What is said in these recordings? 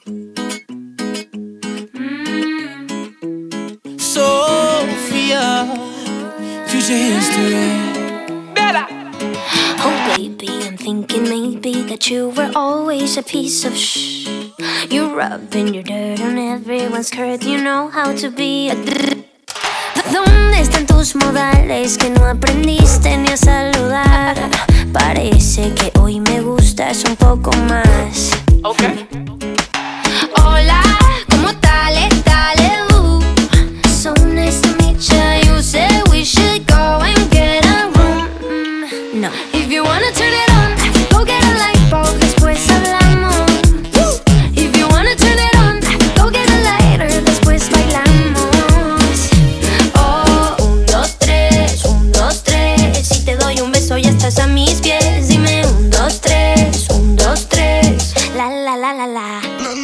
Sophia, future history. Oh baby, I'm thinking maybe that you were always a piece of shh. You're rubbing your dirt on everyone's skirt. You know how to be a ¿Dónde están tus modales que no aprendiste ni a saludar? Parece que hoy me gustas un poco más. Okay. Hola, ¿cómo dale? So nice to meet you. You said we should go and get a room. No. If you wanna turn it on, go get a light bulb, después hablamos. If you wanna turn it on, go get a lighter, después bailamos. Oh, 1, 2, 3, 1, 2, 3. Si te doy un beso ya estás a mis pies. Dime 1, 2, 3, 1, 2, 3. La la la la la.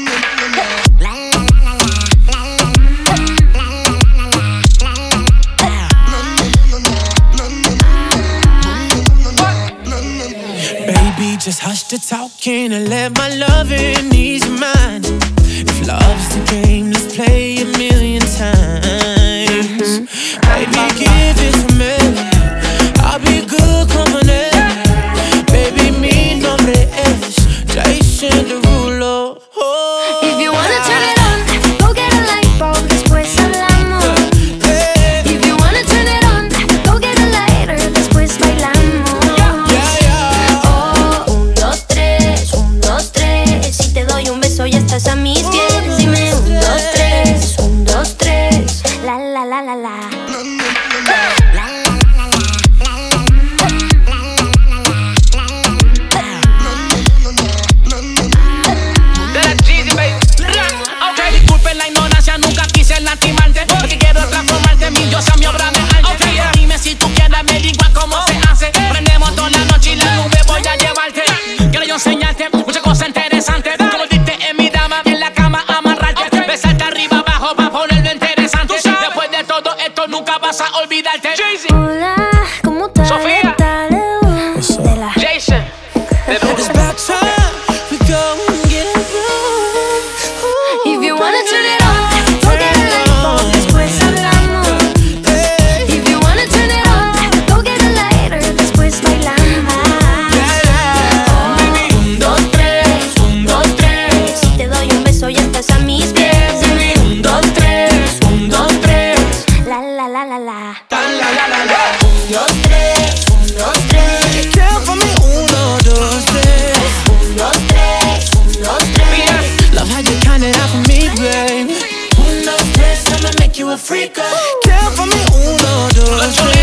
Just hush the talking and let my loving ease your mind. If love's the game, let's play a million times. Baby, give it to me. I'll be good company. Baby, mi nombre es Jason Derulo. Oh, if you wanna turn it on, go get a light bulb, después hablamos. If you wanna turn it on, go get a lighter, después bailamos. Ya estás a mis pies. Dime 1, 2, 3, 1, 2, 3. La la la la la. Disculpen la ignorancia, nunca quise lastimarte, porque quiero transformarte en mi diosa, mi obra de arte. Dime si tú quieres, me digo cómo se hace. Prendemos toda la noche y la nube voy a llevarte. Quiero yo enseñarte muchas cosas interesantes. Como diste en mi dama, en la cama amarrarte. Besarte arriba abajo para ponerlo interesante. Después de todo esto nunca vas a olvidarte. Hola, ¿cómo estás? Sofía. Jason. it's about time we go and get a room. If you wanna turn it on, go get a light bulb, después hablamos. If you wanna turn it on, go get a lighter, después bailamos. 1, 2, 3, 1, 2, 3. Si te doy un beso ya estás a mis pies. 1, 2, 3, 1, 2, 3. La la la la la. 1, 2, 3, 1, 2, 3. Count for me, 1, 2, 3. 1, 2, 3, 1, 2, 3. Love how you count it out for me, babe. 1, 2, 3, I'ma make you a freak. Count for me, 1, 2, 3.